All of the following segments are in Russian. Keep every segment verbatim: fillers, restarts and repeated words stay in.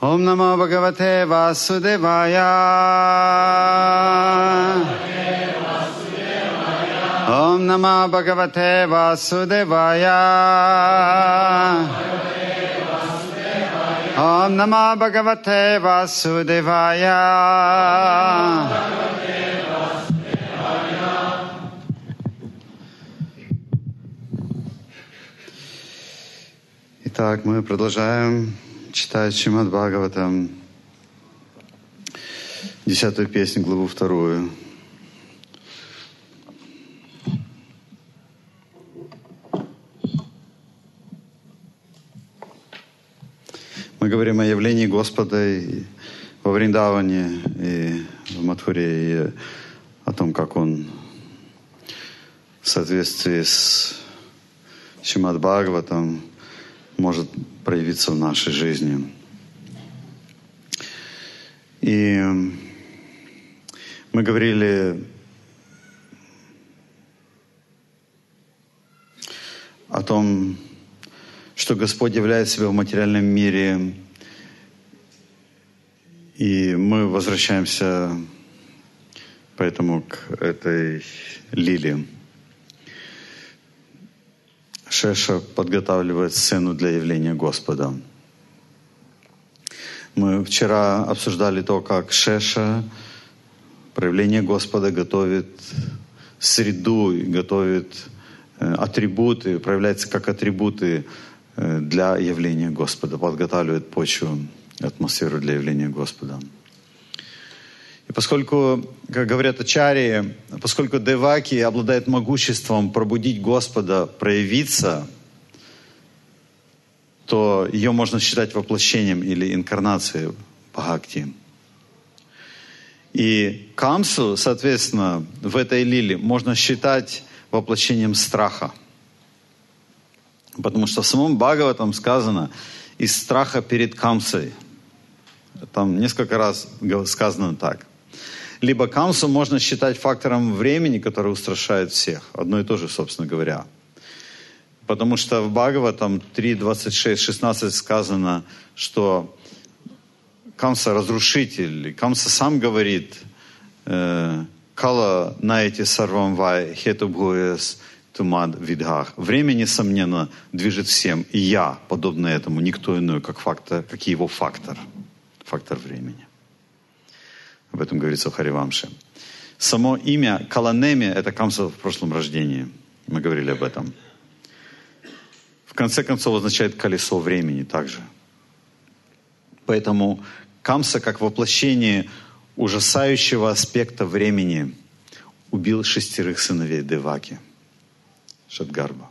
Om Namo Bhagavate Vasudevaya. Om Namo Bhagavate Vasudevaya. Om Namo Bhagavate Vasudevaya. Итак, мы продолжаем читать Шримад Бхагаватам, десятую песню, главу вторую. Мы говорим о явлении Господа и во Вриндаване, и в Мадхуре, и о том, как Он в соответствии с Шримад Бхагаватам может проявиться в нашей жизни. И мы говорили о том, что Господь являет себя в материальном мире, и мы возвращаемся поэтому к этой лиле. Шеша подготавливает сцену для явления Господа. Мы вчера обсуждали то, как Шеша, проявление Господа, готовит среду, готовит атрибуты, проявляется как атрибуты для явления Господа, подготавливает почву, атмосферу для явления Господа. И поскольку, как говорят ачарьи, поскольку Деваки обладает могуществом пробудить Господа, проявиться, то ее можно считать воплощением или инкарнацией Бхакти. И Камсу, соответственно, в этой лиле можно считать воплощением страха. Потому что в самом Бхагаватам сказано «из страха перед Камсой». Там несколько раз сказано так. Либо Камсу можно считать фактором времени, который устрашает всех. Одно и то же, собственно говоря. Потому что в Бхагаватам три, двадцать шесть, шестнадцать сказано, что Камса разрушитель. Камса сам говорит «Кала наэти сарвам вай хетубхуэс тумад видхах». Время, несомненно, движет всем. И я, подобно этому, никто иной, как, фактор, как его фактор. Фактор времени. Об этом говорится в Харивамше. Само имя Каланеми — это Камса в прошлом рождении. Мы говорили об этом. В конце концов означает колесо времени также. Поэтому Камса, как воплощение ужасающего аспекта времени, убил шестерых сыновей Деваки, Шадгарба.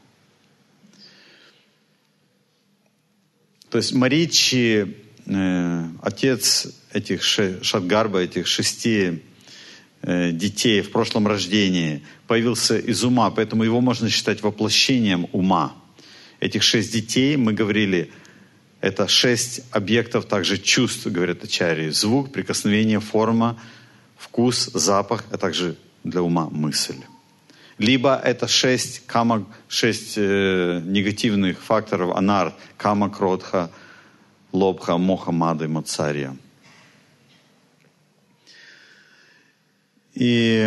То есть Маричи, э, отец этих Шадгарба, этих шести э, детей в прошлом рождении, появился из ума, поэтому его можно считать воплощением ума. Этих шесть детей, мы говорили, это шесть объектов также чувств, говорят ачарьи. Звук, прикосновение, форма, вкус, запах, а также для ума мысль. Либо это шесть, кама, шесть э, негативных факторов анарт, кама, кродха, лобха, моха, мада и мацарья. И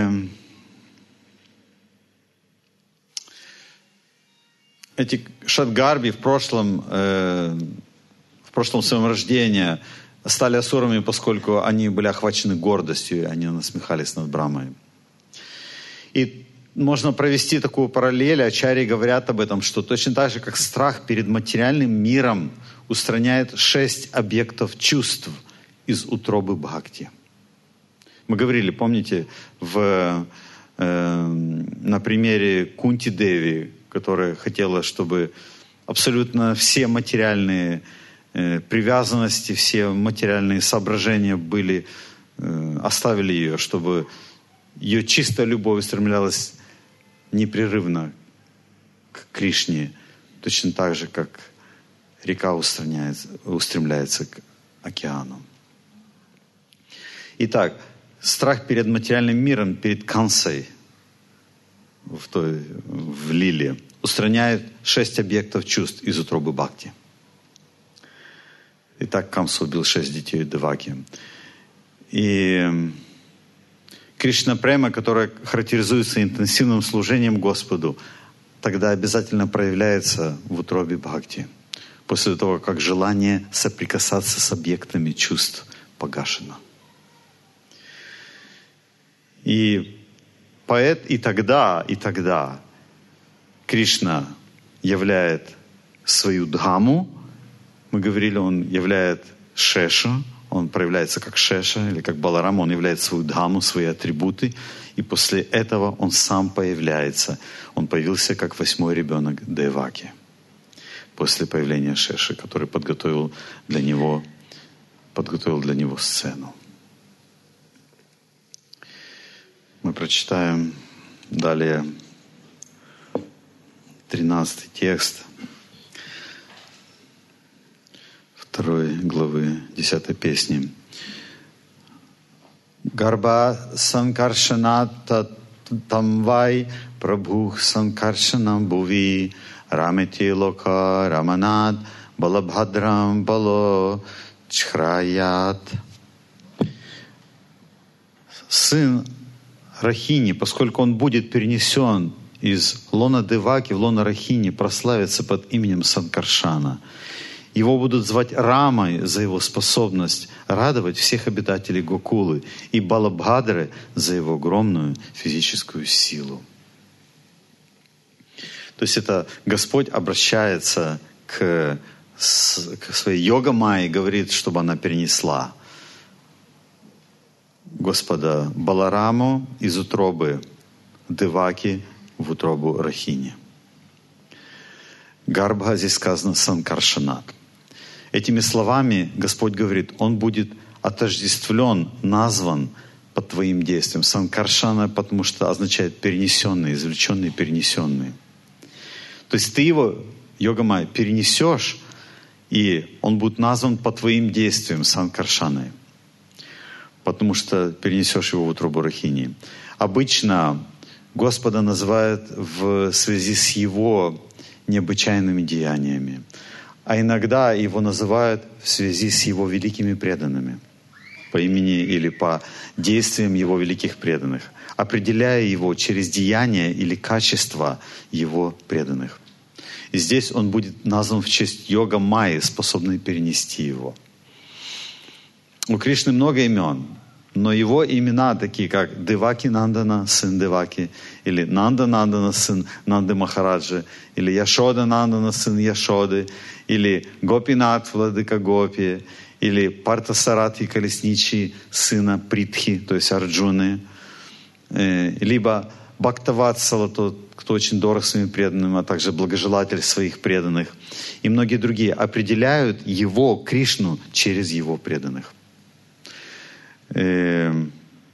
эти Шадгарби в прошлом, э, в прошлом своем рождении стали асурами, поскольку они были охвачены гордостью, и они насмехались над Брамой. И можно провести такую параллель, ачарьи говорят об этом, что точно так же, как страх перед материальным миром устраняет шесть объектов чувств из утробы Бхакти. Мы говорили, помните, в, э, на примере Кунти Деви, которая хотела, чтобы абсолютно все материальные э, привязанности, все материальные соображения были, э, оставили ее, чтобы ее чистая любовь устремлялась непрерывно к Кришне, точно так же, как река устремляется к океану. Итак, страх перед материальным миром, перед Камсой в, той, в лиле устраняет шесть объектов чувств из утробы Бхакти. И так Камса убил шесть детей Деваки. И Кришна Према, которая характеризуется интенсивным служением Господу, тогда обязательно проявляется в утробе Бхакти. После того, как желание соприкасаться с объектами чувств погашено. И, поэт, и тогда, и тогда Кришна являет свою Дхаму. Мы говорили, он являет Шешу. Он проявляется как Шеша или как Баларама. Он являет свою Дхаму, свои атрибуты. И после этого он сам появляется. Он появился как восьмой ребенок Деваки. После появления Шеши, который подготовил для него, подготовил для него сцену. Мы прочитаем далее тринадцатый текст второй главы десятой песни. Гарба санкаршаната тамвай прабhuх санкаршанам буви рамити лока раманад балабхадрам бало чхраят. Сын Рахини, поскольку он будет перенесен из лона Деваки в лона Рахини, прославится под именем Санкаршана. Его будут звать Рамой за его способность радовать всех обитателей Гокулы и Балабхадры за его огромную физическую силу. То есть это Господь обращается к, к своей йога-майе и говорит, чтобы она перенесла Господа Балараму из утробы Деваки в утробу Рахини. Гарбха здесь сказано Санкаршанат. Этими словами Господь говорит, Он будет отождествлен, назван под Твоим действием. Санкаршана, потому что означает перенесенный, извлеченный, перенесенный. То есть ты его, йога-майя, перенесешь, и он будет назван по Твоим действиям Санкаршаной. Потому что перенесешь его в утробу Рахини. Обычно Господа называют в связи с Его необычайными деяниями. А иногда Его называют в связи с Его великими преданными. По имени или по действиям Его великих преданных. Определяя Его через деяния или качества Его преданных. И здесь Он будет назван в честь йога-майи, способной перенести Его. У Кришны много имен, но его имена такие, как Деваки Нандана, сын Деваки, или Нанда Нандана, сын Нанды Махараджи, или Яшода Нандана, сын Яшоды, или Гопинат, владыка Гопи, или Партасарати Колесничий, сына Притхи, то есть Арджуны, либо Бхактаватсала, тот, кто очень дорог своим преданным, а также благожелатель своих преданных, и многие другие определяют его, Кришну, через его преданных. Имя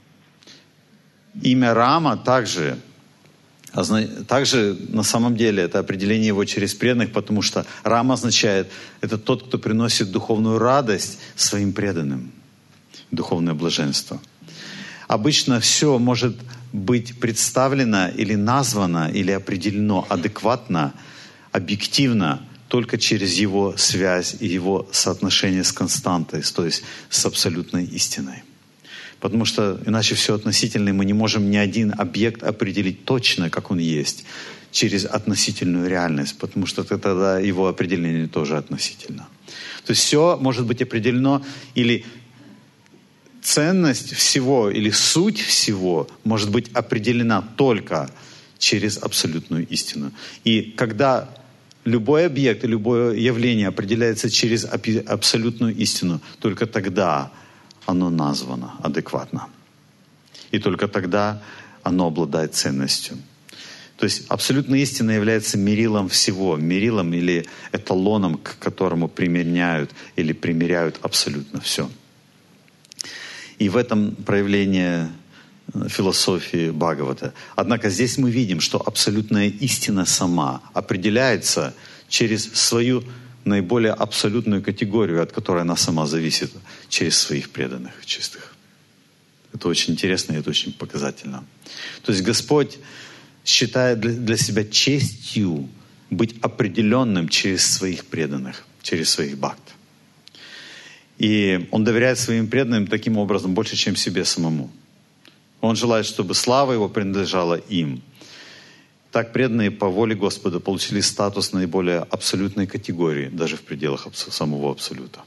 Рама также, также на самом деле это определение его через преданных, потому что Рама означает, это тот, кто приносит духовную радость своим преданным, духовное блаженство. Обычно все может быть представлено или названо, или определено адекватно, объективно, только через его связь и его соотношение с константой, то есть с абсолютной истиной. Потому что иначе все относительно, и мы не можем ни один объект определить точно, как он есть, через относительную реальность, потому что тогда его определение тоже относительно. То есть все может быть определено, или ценность всего, или суть всего может быть определена только через абсолютную истину. И когда любой объект и любое явление определяется через абсолютную истину, только тогда оно названо адекватно. И только тогда оно обладает ценностью. То есть абсолютная истина является мерилом всего, мерилом или эталоном, к которому применяют или примеряют абсолютно все. И в этом проявление философии Бхагавата. Однако здесь мы видим, что абсолютная истина сама определяется через свою наиболее абсолютную категорию, от которой она сама зависит, через своих преданных чистых. Это очень интересно и это очень показательно. То есть Господь считает для себя честью быть определенным через своих преданных, через своих бхакт. И он доверяет своим преданным таким образом больше, чем себе самому. Он желает, чтобы слава его принадлежала им. Так преданные по воле Господа получили статус наиболее абсолютной категории, даже в пределах самого абсолюта.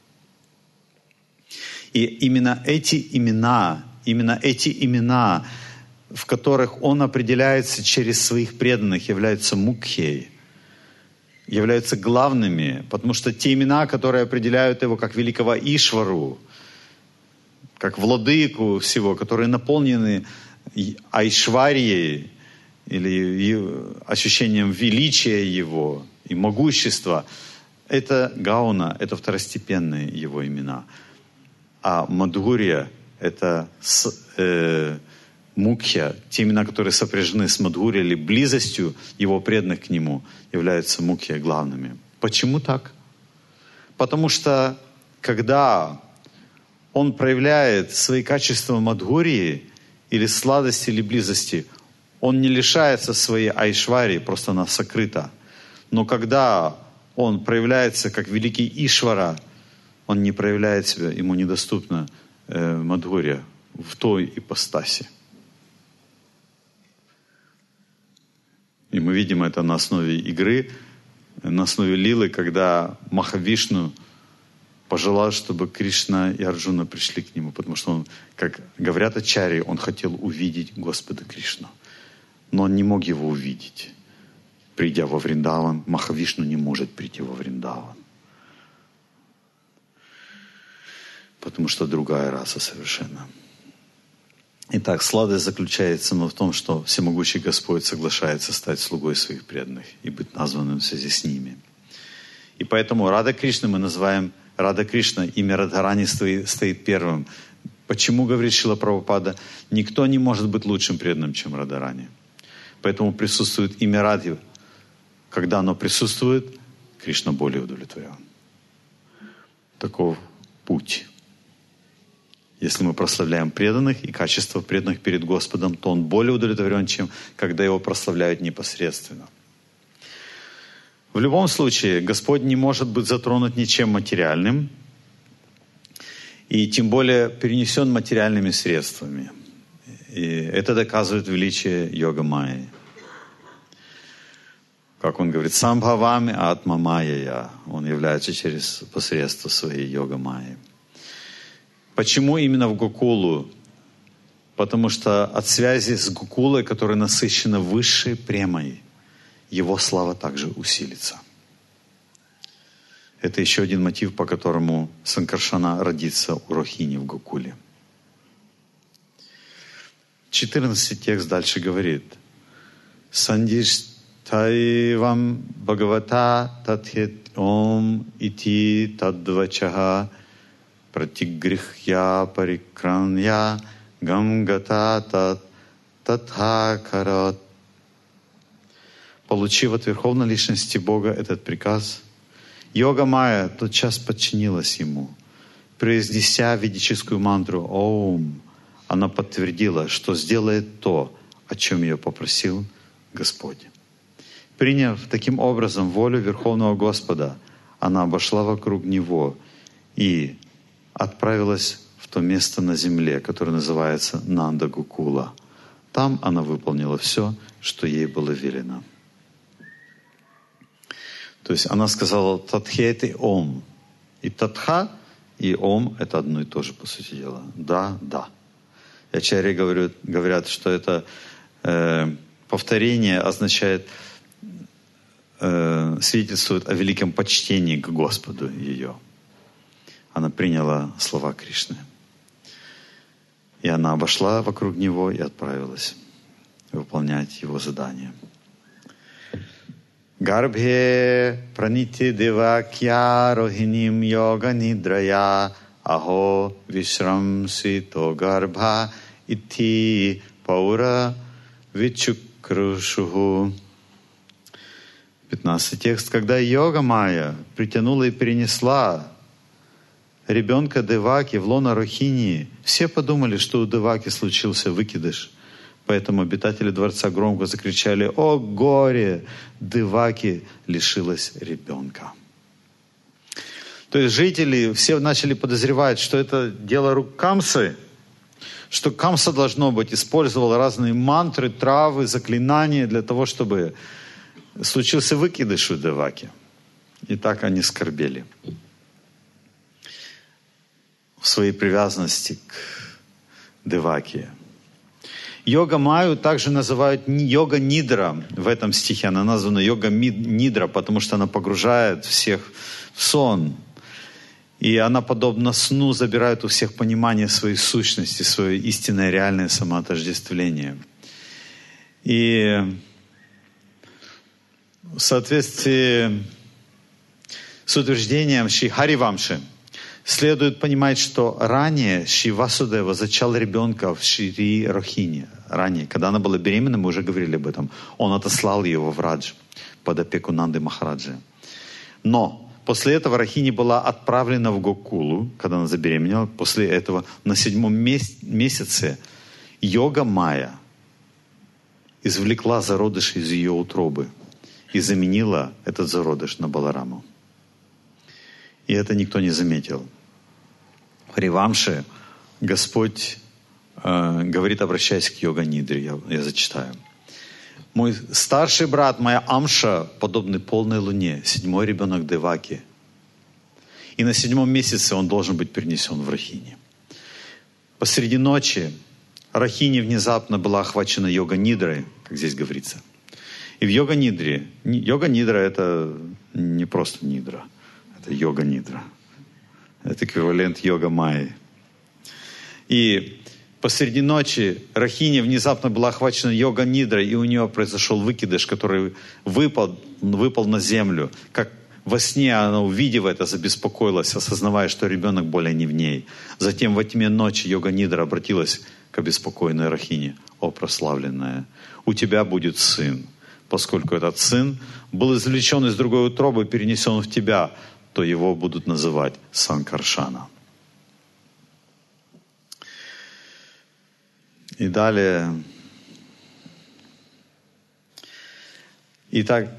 И именно эти имена, именно эти имена, в которых он определяется через своих преданных, являются мукхей, являются главными, потому что те имена, которые определяют его как великого Ишвару, как владыку всего, которые наполнены айшварьей или ощущением величия его и могущества, это гауна, это второстепенные его имена. А Мадхурья — это с, э, мукхья, те имена, которые сопряжены с Мадхурьей или близостью его преданных к нему, являются мукхья главными. Почему так? Потому что когда он проявляет свои качества Мадхурьи или сладости, или близости, он не лишается своей айшварии, просто она сокрыта. Но когда он проявляется как великий Ишвара, он не проявляет себя, ему недоступна э, Мадхурья в той ипостаси. И мы видим это на основе игры, на основе лилы, когда Махавишну пожелал, чтобы Кришна и Арджуна пришли к нему, потому что он, как говорят ачарьи, он хотел увидеть Господа Кришну. Но он не мог его увидеть. Придя во Вриндаван, Махавишну не может прийти во Вриндаван. Потому что другая раса совершенно. Итак, сладость заключается в том, что всемогущий Господь соглашается стать слугой своих преданных и быть названным в связи с ними. И поэтому Рада Кришна мы называем Рада Кришна, имя Радхарани стоит первым. Почему, говорит Шрила Прабхупада, никто не может быть лучшим преданным, чем Радхарани. Поэтому присутствует имя Радхи. Когда оно присутствует, Кришна более удовлетворен. Таков путь. Если мы прославляем преданных и качество преданных перед Господом, то он более удовлетворен, чем когда его прославляют непосредственно. В любом случае, Господь не может быть затронут ничем материальным, и тем более перенесен материальными средствами. И это доказывает величие йога-майи. Как он говорит, самбхавами атма майя. Он является через посредство своей йога-майи. Почему именно в Гокулу? Потому что от связи с Гокулой, которая насыщена высшей премой, его слава также усилится. Это еще один мотив, по которому Санкаршана родится у Рохини в Гокуле. четырнадцатый текст дальше говорит. Сандиштайвам Бхагавата Татхет Ом Ити Тадвачаха Пратигрихья Парикранья Гамгата Тат Татхакарат. Получив от Верховной Личности Бога этот приказ, йога-майя тотчас подчинилась ему. Произнеся ведическую мантру «Оум», она подтвердила, что сделает то, о чем ее попросил Господь. Приняв таким образом волю Верховного Господа, она обошла вокруг Него и отправилась в то место на земле, которое называется Нанда-Гокула. Там она выполнила все, что ей было велено. То есть она сказала «Татхети Ом». И «Татха» и «Ом» — это одно и то же, по сути дела. «Да, да». И ачарьи говорят, говорят, что это э, повторение означает, э, свидетельствует о великом почтении к Господу ее. Она приняла слова Кришны. И она обошла вокруг Него и отправилась выполнять Его задание. Гарбхе пранити девакья рохиним йога нидрая ахо вишрамсито гарбха ити паура вичукрушуху. пятнадцатый текст. Когда йога-майя притянула и перенесла ребенка Деваки в лоно Рохини, все подумали, что у Деваки случился выкидыш. Поэтому обитатели дворца громко закричали: «О горе! Деваки лишилась ребенка». То есть жители все начали подозревать, что это дело рук Камсы, что Камса, должно быть, использовал разные мантры, травы, заклинания для того, чтобы случился выкидыш у Деваки. И так они скорбели в своей привязанности к Деваке. Йога Майю также называют йога Нидра в этом стихе. Она названа йога Нидра, потому что она погружает всех в сон. И она, подобно сну, забирает у всех понимание своей сущности, свое истинное реальное самоотождествление. И в соответствии с утверждением Шри Харивамши следует понимать, что ранее Шри Васудева зачал ребенка в Шри Рохине. Ранее, когда она была беременна, мы уже говорили об этом, он отослал его в Радж под опеку Нанды Махараджи. Но после этого Рахини была отправлена в Гокулу, когда она забеременела. После этого на седьмом месяце йога Майя извлекла зародыш из ее утробы и заменила этот зародыш на Балараму. И это никто не заметил. В Харивамше Господь э, говорит, обращаясь к йога-нидре, я, я зачитаю. Мой старший брат, моя Амша, подобный полной луне, седьмой ребенок Деваки. И на седьмом месяце он должен быть перенесен в Рахини. Посреди ночи Рахини внезапно была охвачена йога-нидрой, как здесь говорится. И в йога-нидре, йога-нидра это не просто нидра, это йога-нидра. Это эквивалент йога-майи. И посреди ночи Рахини внезапно была охвачена йога-нидрой, и у нее произошел выкидыш, который выпал, выпал на землю. Как во сне она, увидев это, забеспокоилась, осознавая, что ребенок более не в ней. Затем во тьме ночи йога-нидра обратилась к обеспокоенной Рахине. «О, прославленная, у тебя будет сын. Поскольку этот сын был извлечен из другой утробы и перенесен в тебя, то его будут называть Санкаршана». И далее. Итак,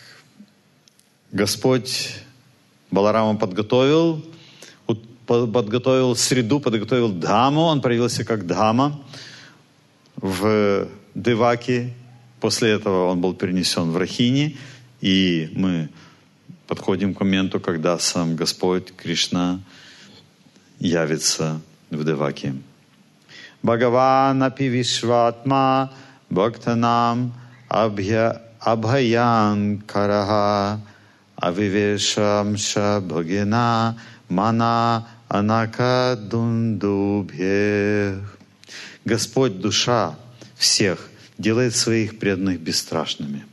Господь Баларама подготовил, подготовил среду, подготовил Дхаму. Он проявился как Дхама в Деваке. После этого он был перенесен в Рахини. И мы подходим к моменту, когда сам Господь Кришна явится в Деваке. Бхагаван апи вишватма бхактанам абхаян караха авивешамша бхагена мана анака дундубхех. Господь, душа всех, делает своих преданных бесстрашными.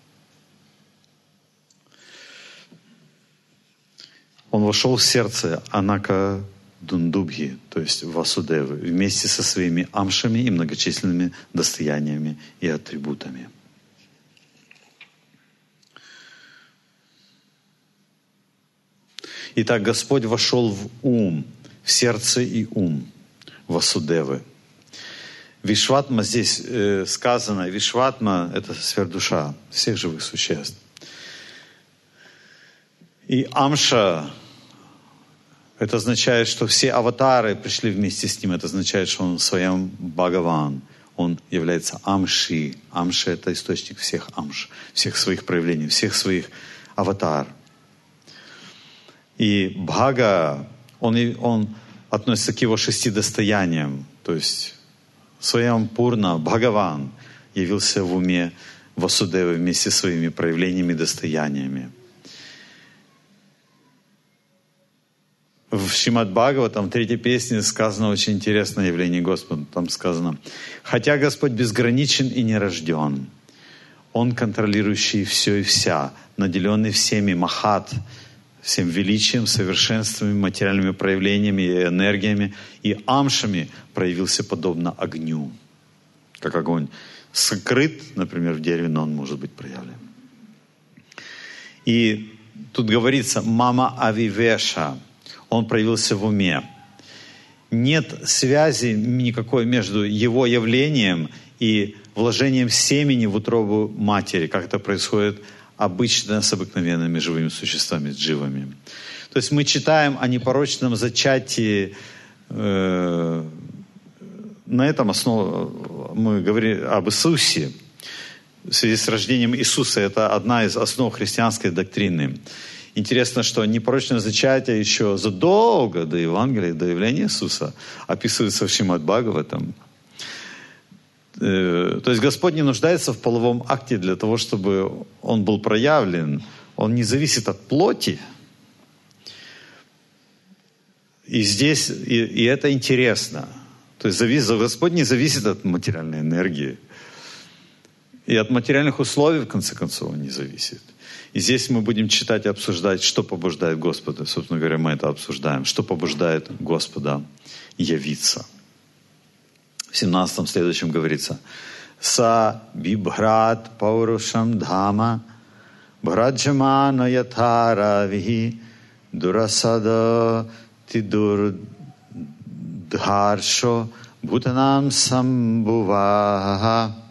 Он вошел в сердце Анака Дундубхи, то есть Васудевы, вместе со своими амшами и многочисленными достояниями и атрибутами. Итак, Господь вошел в ум, в сердце и ум Васудевы. Вишватма здесь э, сказано, Вишватма — это сверхдуша всех живых существ. И Амша — это означает, что все аватары пришли вместе с ним. Это означает, что он в своем Бхагаван. Он является Амши. Амши — это источник всех Амш, всех своих проявлений, всех своих аватар. И Бхага, он, он относится к его шести достояниям. То есть Своям Пурна, Бхагаван, явился в уме Васудевы вместе со своими проявлениями и достояниями. В Шримад Бхагаватам, в третьей песне, сказано очень интересное явление Господа. Там сказано: «Хотя Господь безграничен и нерожден, Он контролирующий все и вся, наделенный всеми махат, всем величием, совершенствами, материальными проявлениями и энергиями, и амшами проявился подобно огню». Как огонь скрыт, например, в дереве, но он может быть проявлен. И тут говорится «мама авивеша». Он проявился в уме. Нет связи никакой между его явлением и вложением семени в утробу матери, как это происходит обычно с обыкновенными живыми существами, с дживами. То есть мы читаем о непорочном зачатии. Э, на этом основе мы говорим об Иисусе. В связи с рождением Иисуса это одна из основ христианской доктрины. Интересно, что непорочное зачатие еще задолго до Евангелия, до явления Иисуса описывается в Шримад Бхагаватам. То есть Господь не нуждается в половом акте для того, чтобы Он был проявлен. Он не зависит от плоти. И здесь, и, и это интересно. То есть завис, Господь не зависит от материальной энергии. И от материальных условий, в конце концов, Он не зависит. И здесь мы будем читать и обсуждать, что побуждает Господа. Собственно говоря, мы это обсуждаем. Что побуждает Господа явиться. В семнадцатом следующем говорится: «Са бибхрат паурушам дхама бхраджамана ятаравихи дурасада тидурдхаршо бхутанам самбуваха».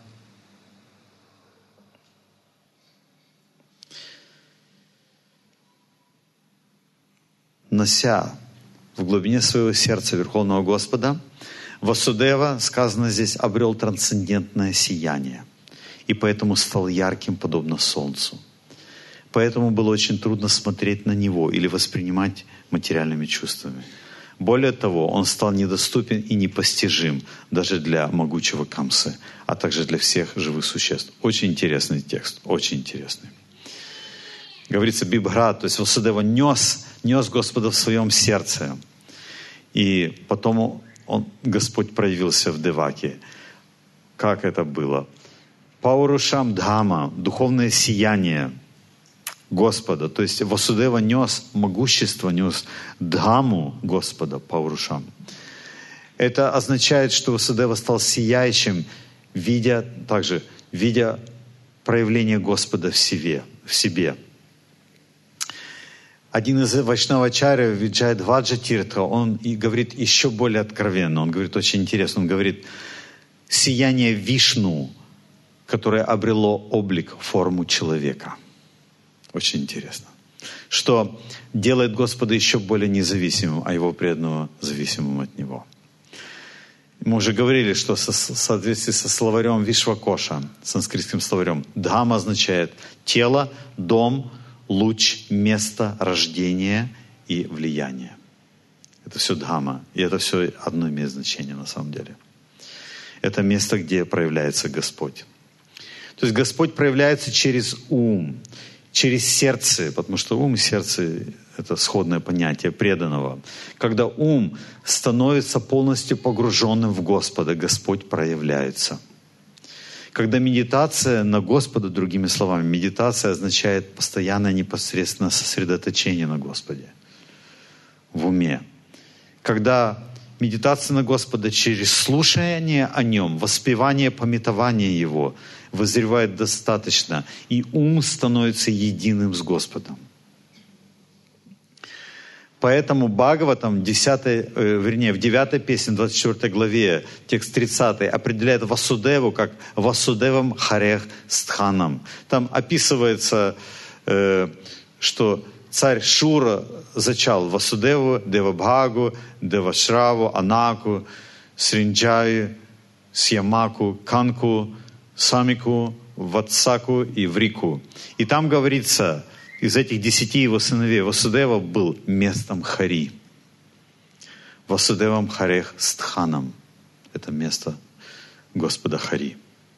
Нося в глубине своего сердца Верховного Господа, Васудева, сказано здесь, обрел трансцендентное сияние. И поэтому стал ярким, подобно солнцу. Поэтому было очень трудно смотреть на него или воспринимать материальными чувствами. Более того, он стал недоступен и непостижим даже для могучего Камсы, а также для всех живых существ. Очень интересный текст, очень интересный. Говорится, Бибхра, то есть Васудева нес, нес Господа в своем сердце. И потом он, Господь проявился в Деваке. Как это было? Паурушам Дхама, духовное сияние Господа. То есть Васудева нес могущество, нес Дхаму Господа, Паурушам. Это означает, что Васудева стал сияющим, видя также, видя проявление Господа в себе. В себе. Один из вайшнавачарьев, Виджайдваджа Тиртха, он и говорит еще более откровенно. Он говорит очень интересно. Он говорит, сияние Вишну, которое обрело облик, форму человека. Очень интересно. Что делает Господа еще более независимым, а его преданного зависимым от Него. Мы уже говорили, что в соответствии со словарем Вишвакоша, санскритским словарем, Дхама означает тело, дом, луч, место рождения и влияния. Это все Дхама. И это все одно имеет значение на самом деле. Это место, где проявляется Господь. То есть Господь проявляется через ум, через сердце, потому что ум и сердце — это сходное понятие преданного. Когда ум становится полностью погруженным в Господа, Господь проявляется. Когда медитация на Господа, другими словами, медитация означает постоянное непосредственное сосредоточение на Господе в уме. Когда медитация на Господа через слушание о Нем, воспевание, памятование Его вызревает достаточно, и ум становится единым с Господом. Поэтому Бхагаватам, десятой, э, вернее, в девятой песне, двадцать четвёртой главе, текст тридцатый, определяет Васудеву как Васудевам Харех Стханам. Там описывается, э, что царь Шура зачал Васудеву, Девабхагу, Девашраву, Анаку, Сринджаю, Сьямаку, Канку, Самику, Ватсаку и Врику. И там говорится, из этих десяти его сыновей Васудева был местом Хари. Васудевам Харех Стханам. Это место Господа Хари.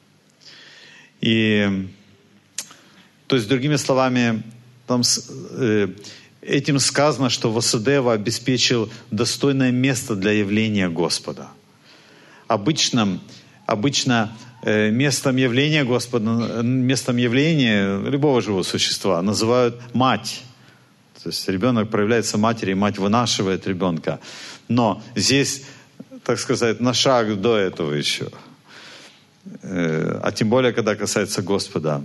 И, то есть, другими словами, там, э, этим сказано, что Васудева обеспечил достойное место для явления Господа. Обычно, обычно местом явления Господа, местом явления любого живого существа называют мать. То есть ребенок проявляется матери, и мать вынашивает ребенка. Но здесь, так сказать, на шаг до этого еще. А тем более, когда касается Господа.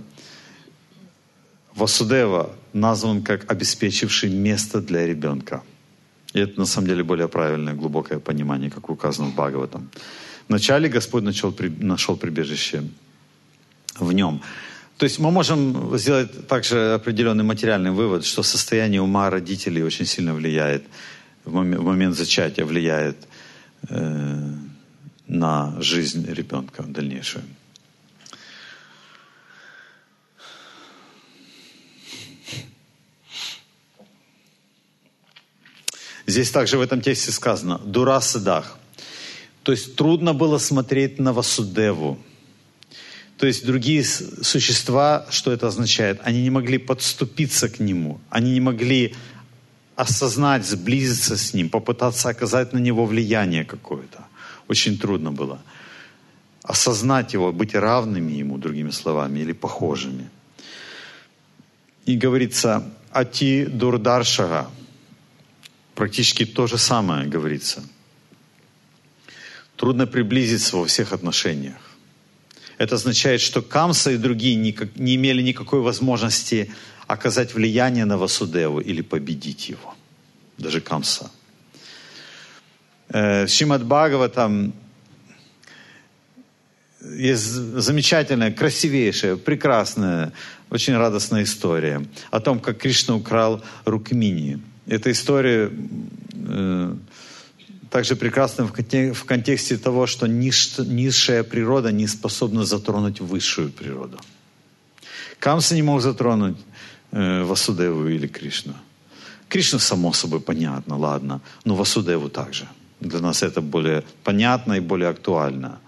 Васудева назван как обеспечивший место для ребенка. И это на самом деле более правильное, глубокое понимание, как указано в Бхагаватам. Вначале Господь начал, нашел прибежище в нем. То есть мы можем сделать также определенный материальный вывод, что состояние ума родителей очень сильно влияет, в момент, в момент зачатия влияет э, на жизнь ребенка дальнейшую. Здесь также в этом тексте сказано «дура седах». То есть трудно было смотреть на Васудеву. То есть другие существа, что это означает? Они не могли подступиться к нему. Они не могли осознать, сблизиться с ним, попытаться оказать на него влияние какое-то. Очень трудно было. Осознать его, быть равными ему, другими словами, или похожими. И говорится «ати дурдаршага». Практически то же самое говорится. Трудно приблизиться во всех отношениях. Это означает, что Камса и другие никак, не имели никакой возможности оказать влияние на Васудеву или победить его. Даже Камса. В Шримад Бхагаватам есть замечательная, красивейшая, прекрасная, очень радостная история о том, как Кришна украл Рукмини. Эта история э, также прекрасна в, контек- в контексте того, что ниж- низшая природа не способна затронуть высшую природу. Камса не мог затронуть э, Васудеву или Кришну. Кришну, само собой, понятно, ладно, но Васудеву также. Для нас это более понятно и более актуально.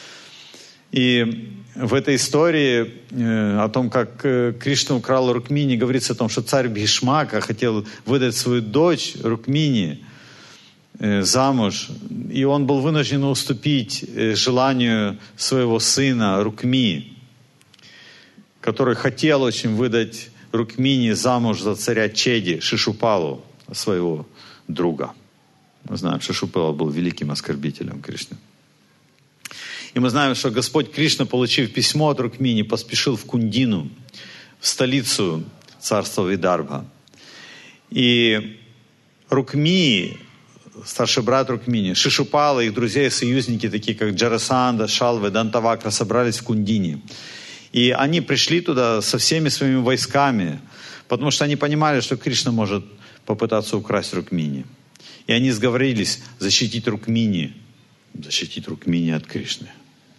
И в этой истории э, о том, как э, Кришна украл Рукмини, говорится о том, что царь Бхишмака хотел выдать свою дочь Рукмини э, замуж, и он был вынужден уступить э, желанию своего сына Рукми, который хотел очень выдать Рукмини замуж за царя Чеди, Шишупалу, своего друга. Мы знаем, Шишупала был великим оскорбителем Кришны. И мы знаем, что Господь Кришна, получив письмо от Рукмини, поспешил в Кундину, в столицу царства Видарбха. И Рукми, старший брат Рукмини, Шишупала, их друзья и союзники, такие как Джарасанда, Шалвы, Дантавакра, собрались в Кундине. И они пришли туда со всеми своими войсками, потому что они понимали, что Кришна может попытаться украсть Рукмини. И они сговорились защитить Рукмини, защитить Рукмини от Кришны.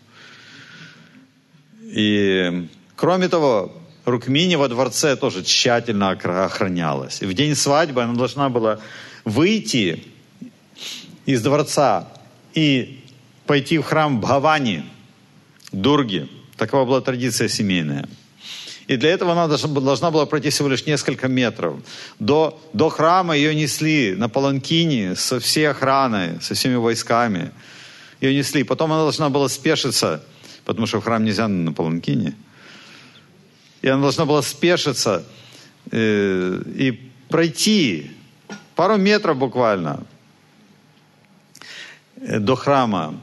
И кроме того, Рукмини во дворце тоже тщательно охранялась. И в день свадьбы она должна была выйти из дворца и пойти в храм Бхавани, Дурги. Такова была традиция семейная. И для этого она должна была пройти всего лишь несколько метров. До, до храма ее несли на паланкине со всей охраной, со всеми войсками. Ее несли. Потом она должна была спешиться, потому что в храм нельзя на паланкине. И она должна была спешиться э, и пройти пару метров буквально э, до храма.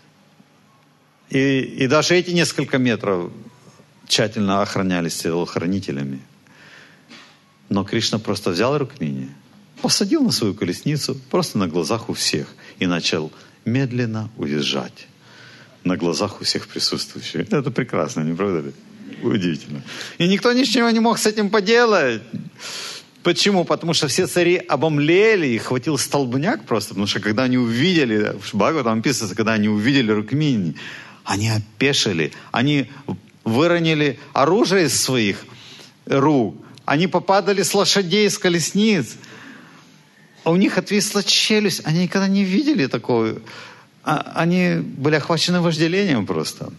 И, и даже эти несколько метров тщательно охранялись телохранителями. Но Кришна просто взял Рукмини, посадил на свою колесницу, просто на глазах у всех, и начал медленно уезжать. На глазах у всех присутствующих. Это прекрасно, не правда ли? Удивительно. И никто ничего не мог с этим поделать. Почему? Потому что все цари обомлели, их хватил столбняк просто, потому что когда они увидели, в Бхагаватам описывается, когда они увидели Рукмини, они опешили, они выронили оружие из своих рук, они попадали с лошадей, с колесниц, а у них отвисла челюсть, они никогда не видели такого, они были охвачены вожделением просто.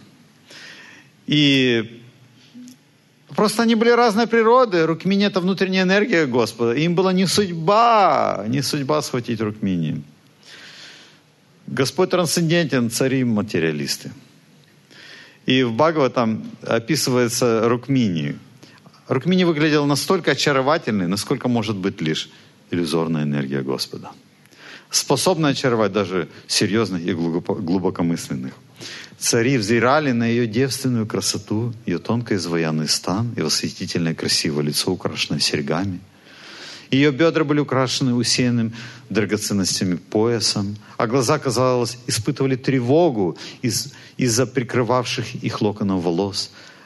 И просто они были разной природы, Рукмини — это внутренняя энергия Господа, им была не судьба, не судьба схватить Рукмини. Господь трансцендентен, цари материалисты. И в Бхагаватам описывается Рукмини. Рукмини выглядел настолько очаровательной, насколько может быть лишь иллюзорная энергия Господа. Способна очаровать даже серьезных и глубокомысленных. Цари взирали на ее девственную красоту, ее тонко изваянный стан и восхитительное красивое лицо, украшенное серьгами. Ее бедра были украшены усеянным драгоценностями поясом, а глаза, казалось, испытывали тревогу из- из-за прикрывавших их локонов волос.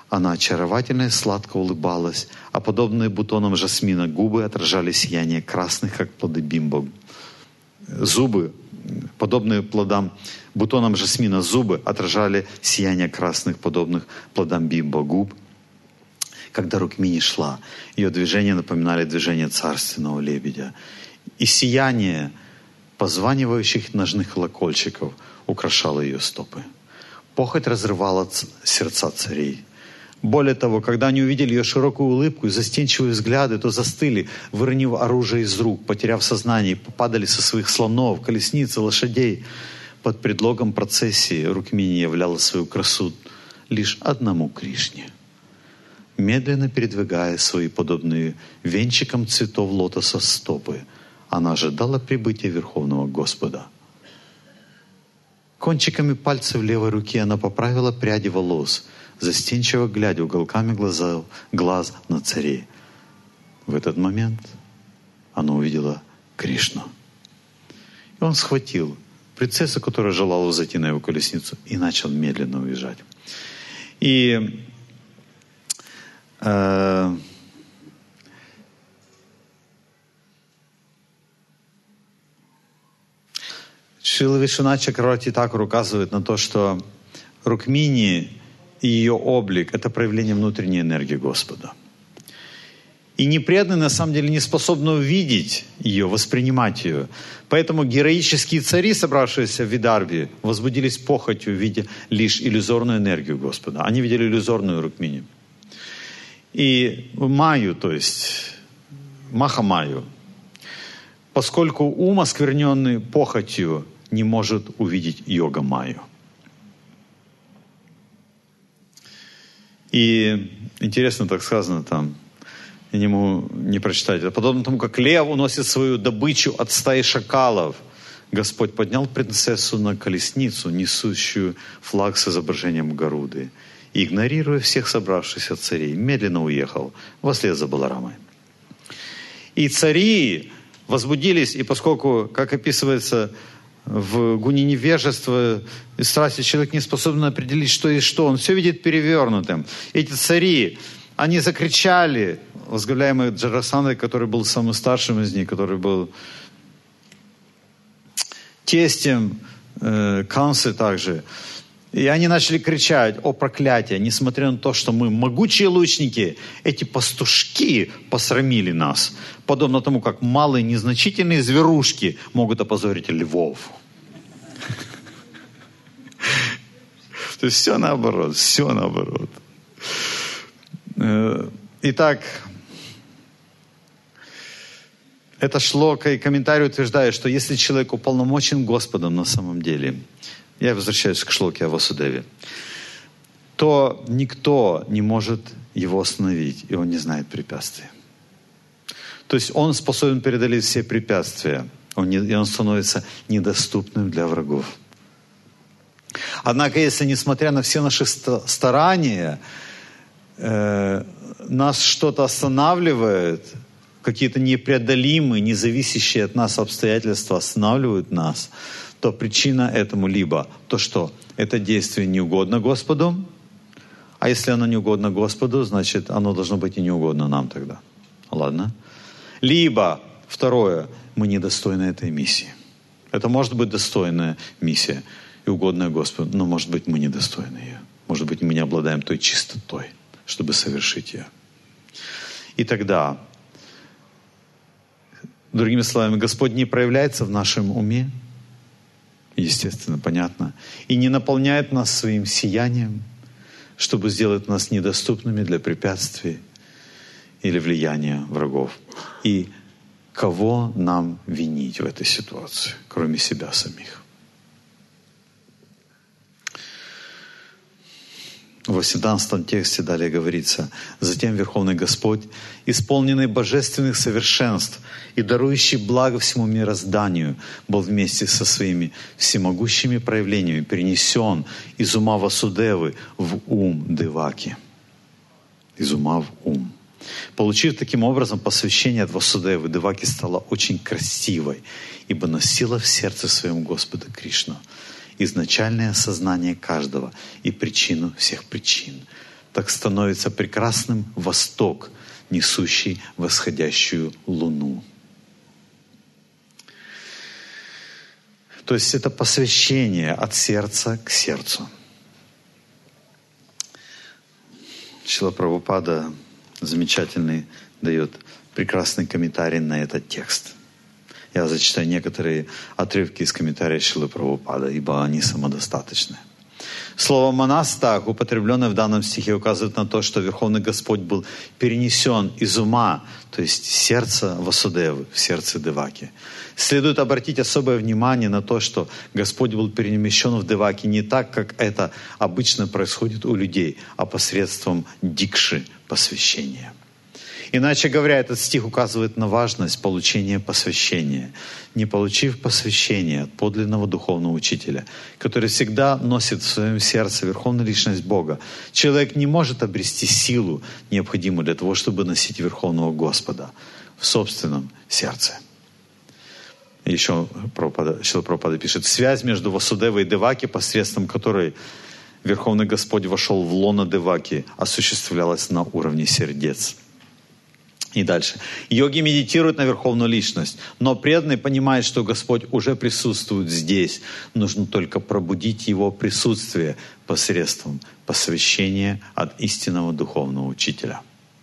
Она очаровательно и сладко улыбалась, а подобные бутонам жасмина губы отражали сияние красных, как плоды бимбо. Зубы, подобные плодам, бутонам жасмина зубы отражали сияние красных, подобных плодам бимбо губ. Когда Рукмини шла, ее движения напоминали движение царственного лебедя. И сияние позванивающих ножных колокольчиков украшало ее стопы. Похоть разрывала сердца царей. Более того, когда они увидели ее широкую улыбку и застенчивые взгляды, то застыли, выронив оружие из рук, потеряв сознание, попадали со своих слонов, колесниц и лошадей. Под предлогом процессии Рукмини являла свою красу лишь одному Кришне. Медленно передвигая свои подобные венчикам цветов лотоса стопы, она ожидала прибытия Верховного Господа. Кончиками пальцев левой руки она поправила пряди волос, застенчиво глядя уголками глаза, глаз на царей. В этот момент она увидела Кришну. И он схватил принцессу, которая желала взойти на его колесницу, и начал медленно уезжать. И э, Шрила Вишванатха Чакраварти Тхакур указывает на то, что Рукмини и ее облик — это проявление внутренней энергии Господа. И непреданные на самом деле не способны увидеть ее, воспринимать ее. Поэтому героические цари, собравшиеся в Видарбе, возбудились похотью, видя лишь иллюзорную энергию Господа. Они видели иллюзорную Рукмини. И Майю, то есть Махамаю, поскольку ум, оскверненный похотью, не может увидеть Йога-майю. И интересно так сказано там, я не могу не прочитать. Это подобно тому, как лев уносит свою добычу от стаи шакалов. Господь поднял принцессу на колесницу, несущую флаг с изображением Гаруды, и, игнорируя всех собравшихся царей, медленно уехал вслед за Баларамой. И цари возбудились, и поскольку, как описывается в гуне невежества и страсти, человек не способен определить, что и что, он все видит перевернутым. Эти цари, они закричали, возглавляемый Джарасандой, который был самым старшим из них, который был тестем э, Кансы также. И они начали кричать: «О проклятие! Несмотря на то, что мы могучие лучники, эти пастушки посрамили нас, подобно тому, как малые незначительные зверушки могут опозорить львов». То есть все наоборот, все наоборот. Итак, это шлока и комментарий утверждает, что если человек уполномочен Господом на самом деле, я возвращаюсь к шлоке о Васудеве, то никто не может его остановить, и он не знает препятствий. То есть он способен преодолеть все препятствия, он не, и он становится недоступным для врагов. Однако, если, несмотря на все наши старания, э, нас что-то останавливает, какие-то непреодолимые, независящие от нас обстоятельства останавливают нас, то причина этому либо то, что это действие не угодно Господу, а если оно не угодно Господу, значит, оно должно быть и не угодно нам тогда. Ладно? Либо, второе, мы недостойны этой миссии. Это может быть достойная миссия и угодная Господу, но, может быть, мы недостойны ее. Может быть, мы не обладаем той чистотой, чтобы совершить ее. И тогда, другими словами, Господь не проявляется в нашем уме, естественно, понятно, и не наполняет нас своим сиянием, чтобы сделать нас недоступными для препятствий или влияния врагов. И кого нам винить в этой ситуации, кроме себя самих? В восемнадцатом тексте далее говорится: «Затем Верховный Господь, исполненный божественных совершенств и дарующий благо всему мирозданию, был вместе со своими всемогущими проявлениями перенесен из ума Васудевы в ум Деваки». Из ума в ум. Получив таким образом посвящение от Васудевы, Деваки стала очень красивой, ибо носила в сердце своем Господа Кришну, изначальное сознание каждого и причину всех причин. так становится прекрасным восток, несущий восходящую луну. То есть это посвящение от сердца к сердцу. Шрила Прабхупада замечательный дает прекрасный комментарий на этот текст. Я зачитаю некоторые отрывки из комментария Шрилы Прабхупады, ибо они самодостаточны. Слово «монастак», употребленное в данном стихе, указывает на то, что Верховный Господь был перенесен из ума, то есть сердца Васудевы, в сердце Деваки. Следует обратить особое внимание на то, что Господь был перемещен в Деваки не так, как это обычно происходит у людей, а посредством дикши, посвящения. Иначе говоря, этот стих указывает на важность получения посвящения. Не получив посвящения от подлинного духовного учителя, который всегда носит в своем сердце верховную личность Бога, человек не может обрести силу, необходимую для того, чтобы носить Верховного Господа в собственном сердце. И еще Шрила Прабхупада пишет: связь между Васудевой и Деваки, посредством которой Верховный Господь вошел в лоно Деваки, осуществлялась на уровне сердец. И дальше. Йоги медитируют на Верховную Личность, но преданный понимает, что Господь уже присутствует здесь. Нужно только пробудить Его присутствие посредством посвящения от истинного духовного учителя.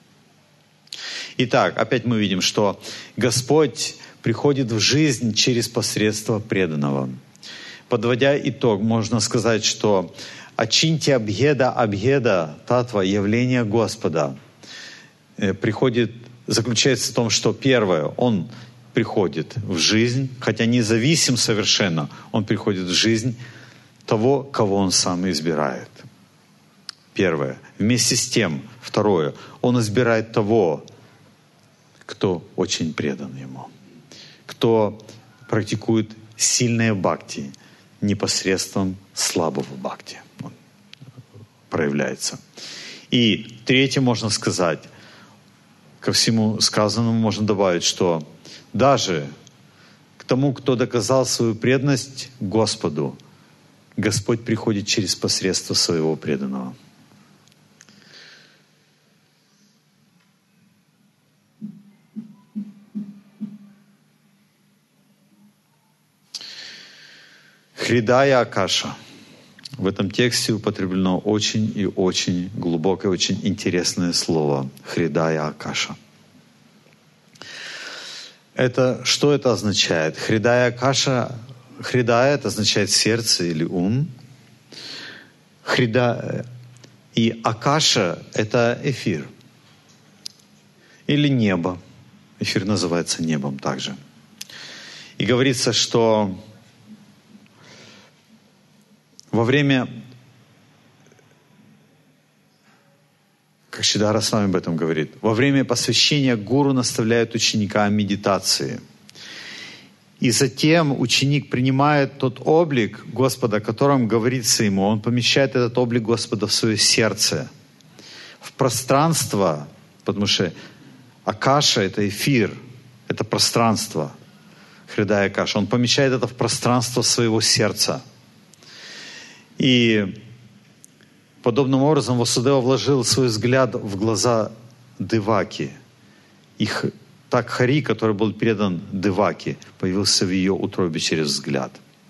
Итак, опять мы видим, что Господь приходит в жизнь через посредство преданного. Подводя итог, можно сказать, что Ачинтья Абхеда Абхеда Татва, явление Господа, приходит заключается в том, что первое, Он приходит в жизнь, хотя независим совершенно, Он приходит в жизнь того, кого Он сам избирает. Первое. Вместе с тем, второе, Он избирает того, кто очень предан Ему, кто практикует сильное бхакти, непосредством слабого бхакти Он проявляется. И третье, можно сказать, ко всему сказанному можно добавить, что даже к тому, кто доказал свою преданность Господу, Господь приходит через посредство своего преданного. Хридая Акаша. В этом тексте употреблено очень и очень глубокое, очень интересное слово «Хридая Акаша». Это, что это означает? Хридая Акаша, Хридая — это означает сердце или ум. Хрида, и Акаша — это эфир или небо. Эфир называется небом также. И говорится, что во время, как Шидхара с вами об этом говорит, во время посвящения гуру наставляет ученика о медитации. И затем ученик принимает тот облик Господа, о котором говорится ему. Он помещает этот облик Господа в свое сердце, в пространство, потому что Акаша — это эфир, это пространство. Хридая Акаша. Он помещает это в пространство своего сердца. И подобным образом Васудева вложил свой взгляд в глаза Деваки. Их так Хари, который был передан Деваки, появился в ее утробе через взгляд.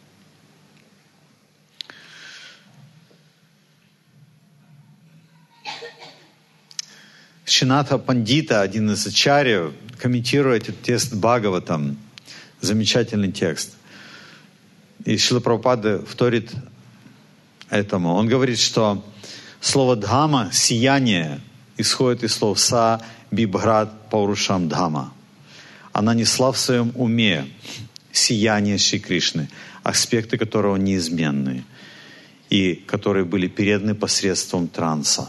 Шинатха Пандита, один из ачарьев, комментируя этот текст Бхагаватам, замечательный текст. И Шрила Прабхупада вторит этому. Он говорит, что слово «дхама» — «сияние» исходит из слов «са бибхрат паурушам дхама». Она несла в своем уме сияние Шри Кришны, аспекты которого неизменны и которые были переданы посредством транса.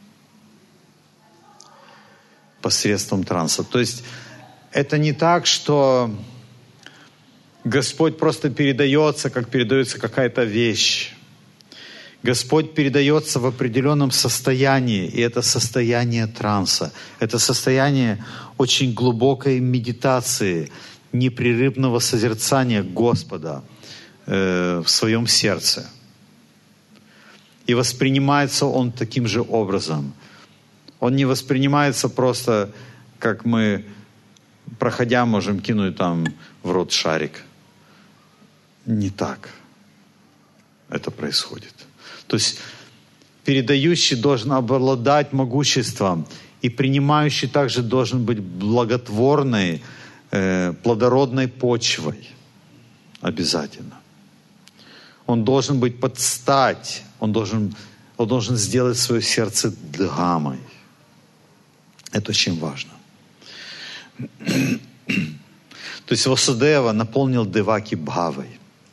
Посредством транса. То есть это не так, что Господь просто передается, как передается какая-то вещь. Господь передается в определенном состоянии, и это состояние транса. Это состояние очень глубокой медитации, непрерывного созерцания Господа э, в своем сердце. и воспринимается он таким же образом. Он не воспринимается просто, как мы, проходя, можем кинуть там в рот шарик. Не так это происходит. То есть передающий должен обладать могуществом, и принимающий также должен быть благотворной, э, плодородной почвой. Обязательно. Он должен быть под стать, он должен, он должен сделать свое сердце дгамой. Это очень важно. То есть Васудева наполнил Деваки Бхавой.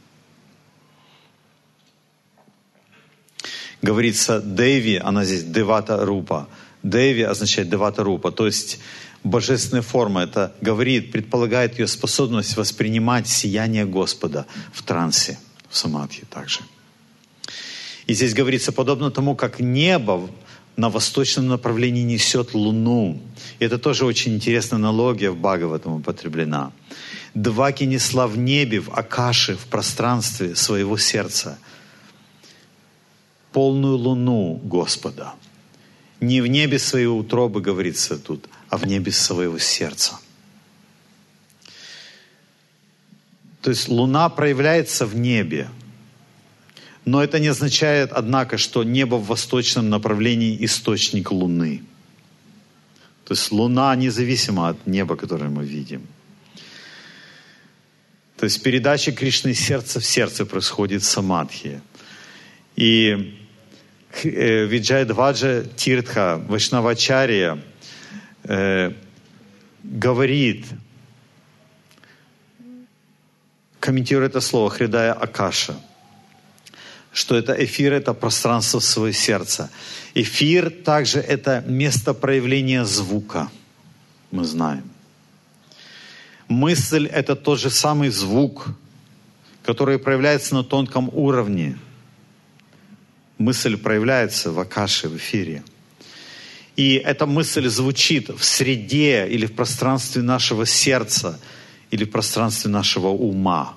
Говорится Деви, она здесь Девата Рупа. Деви означает Девата Рупа, то есть божественная форма. Это говорит, предполагает ее способность воспринимать сияние Господа в трансе, в самадхи также. И здесь говорится, подобно тому, как небо на восточном направлении несет луну. И это тоже очень интересная аналогия в Бхагаватам употреблена. Деваки несла в небе, в Акаше, в пространстве своего сердца полную луну Господа. Не в небе своей утробы, говорится тут, а в небе своего сердца. То есть луна проявляется в небе. Но это не означает, однако, что небо в восточном направлении источник луны. То есть луна независима от неба, которое мы видим. То есть передача Кришны из сердца в сердце происходит в самадхи. И Виджайдваджа Тиртха, Вайшнавачарья, э, говорит, комментируя это слово, Хридая Акаша, что это эфир, это пространство своего сердца. Эфир также это место проявления звука, мы знаем. Мысль это тот же самый звук, который проявляется на тонком уровне. Мысль проявляется в Акаше, в эфире. И эта мысль звучит в среде или в пространстве нашего сердца, или в пространстве нашего ума.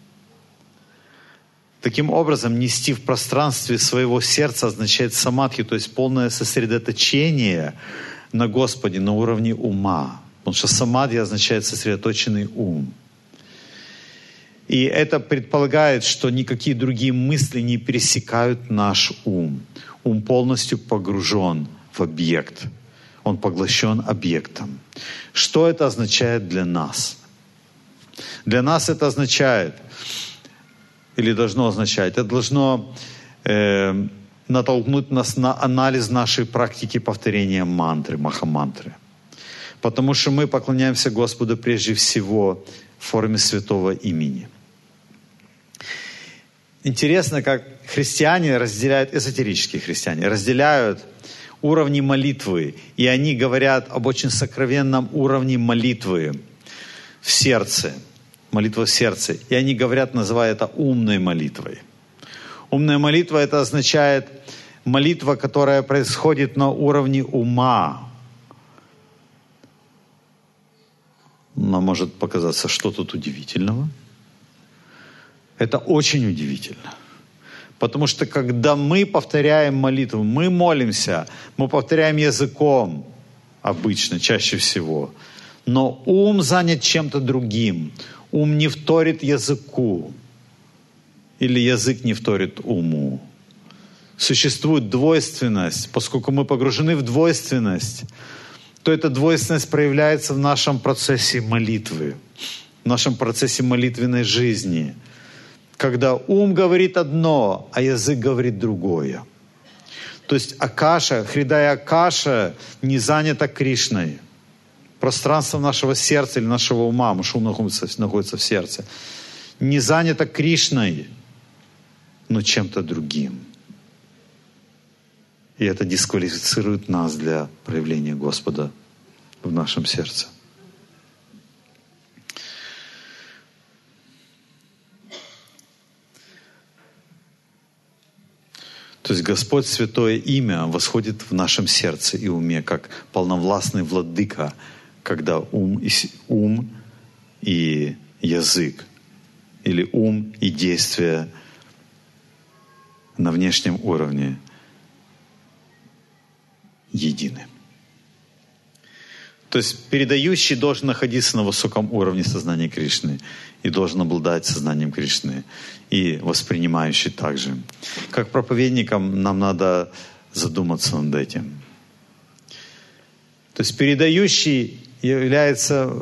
Таким образом, нести в пространстве своего сердца означает самадхи, то есть полное сосредоточение на Господе на уровне ума. Потому что самадхи означает сосредоточенный ум. И это предполагает, что никакие другие мысли не пересекают наш ум. Ум полностью погружен в объект. Он поглощен объектом. Что это означает для нас? Для нас это означает, или должно означать, это должно э, натолкнуть нас на анализ нашей практики повторения мантры, махамантры. Потому что мы поклоняемся Господу прежде всего в форме святого имени. Интересно, как христиане разделяют, эзотерические христиане, разделяют уровни молитвы. И они говорят об очень сокровенном уровне молитвы в сердце. Молитва в сердце. И они говорят, называя это умной молитвой. Умная молитва это означает молитва, которая происходит на уровне ума. Нам может показаться, что тут удивительного. Это очень удивительно. Потому что когда мы повторяем молитву, мы молимся, мы повторяем языком обычно, чаще всего. Но ум занят чем-то другим. Ум не вторит языку. Или язык не вторит уму. Существует двойственность. Поскольку мы погружены в двойственность, то эта двойственность проявляется в нашем процессе молитвы, в нашем процессе молитвенной жизни. Когда ум говорит одно, а язык говорит другое. То есть Акаша, Хридая Акаша не занята Кришной. Пространство нашего сердца или нашего ума, потому что ум находится, находится в сердце, не занято Кришной, но чем-то другим. И это дисквалифицирует нас для проявления Господа в нашем сердце. То есть Господь Святое Имя восходит в нашем сердце и уме, как полновластный владыка, когда ум и, ум и язык, или ум и действие на внешнем уровне едины. То есть передающий должен находиться на высоком уровне сознания Кришны и должен обладать сознанием Кришны, и воспринимающий также. Как проповедникам нам надо задуматься над этим. То есть передающий является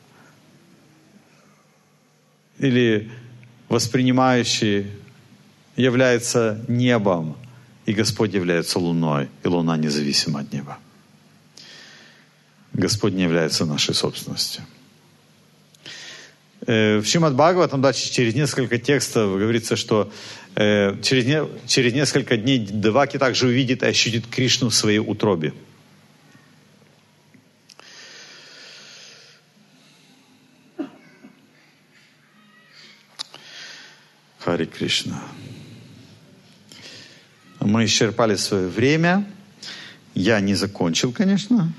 или воспринимающий является небом, и Господь является луной, и луна независима от неба. Господь не является нашей собственностью. В Шримад Бхагаватам дальше через несколько текстов говорится, что через, не, через несколько дней Деваки также увидит и ощутит Кришну в своей утробе. Хари Кришна. Мы исчерпали свое время. Я не закончил, конечно.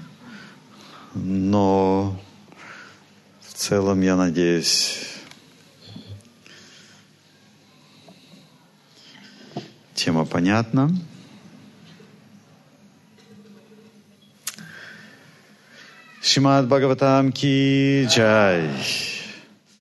Но в целом, я надеюсь, тема понятна. Шримад Бхагаватам ки джай.